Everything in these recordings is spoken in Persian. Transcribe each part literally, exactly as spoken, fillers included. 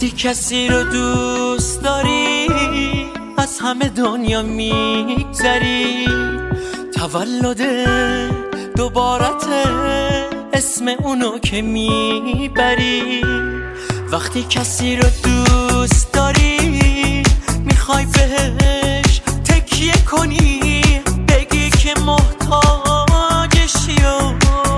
وقتی کسی رو دوست داری از همه دنیا میگذری، تولد دوبارته اسم اونو که میبری. وقتی کسی رو دوست داری میخوای بهش تکیه کنی، بگی که محتاجشی و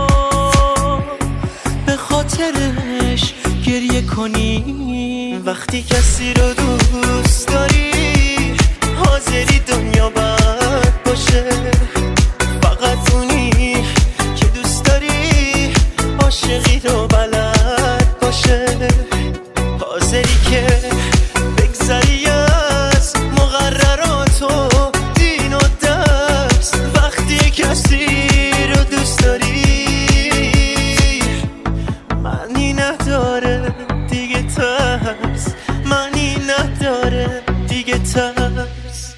به خاطرش گریه کنی. وقتی کسی رو دوست داری حاضری دنیا بد باشه، فقط اونی که دوست داری عاشقی رو بلد باشه، حاضری که بگذری از مقررات و دین و درس. وقتی کسی رو دوست داری معنی نداره دیگه ترس، معنی نداره دیگه ترس.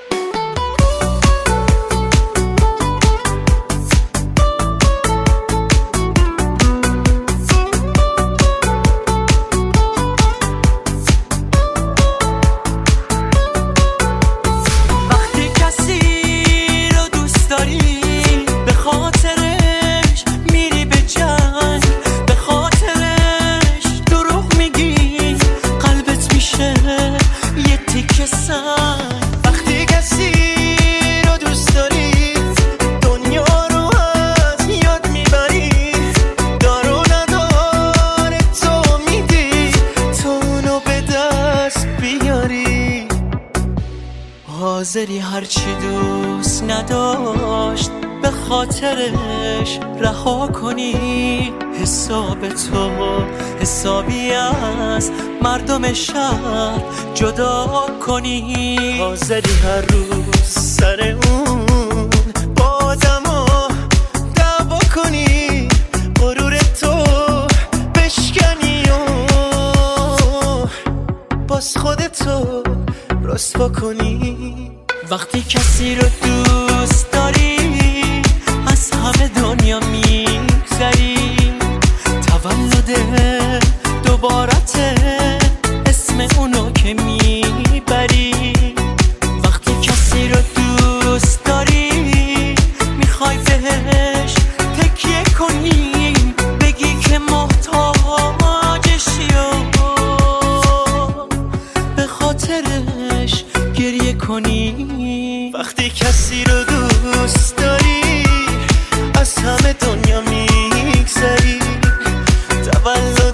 وقتی کسی رو دوست داری دنیا رو از یاد میبری، دار و نداره تو میدی تو اونو به دست بیاری، حاضری هرچی دوست نداشت به خاطرش رها کنی. حساب تو حسابی از مردم شهر جدا کنی، حاضری هر روز سر اون با آدما دعوا کنی، غرور تو بشکنی و باز خودتو رسوا کنی. وقتی کسی رو دوست داری از همه دنیا میگذری، تولد دوبارته اسم اونو که میبری. وقتی کسی رو دوست داری میخوای بهش تکیه کنی، بگی که محتاجشی و به خاطرش گریه کنی. وقتی کسی رو دوست داری از همه دنیا میگذری، تولد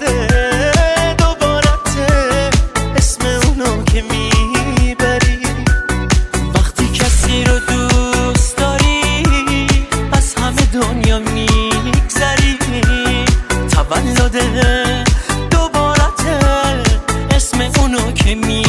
دوبارته اسم اونو که میبری. وقتی کسی رو دوست داری از همه دنیا میگذری، تولد دوبارته اسم اونو که میبری.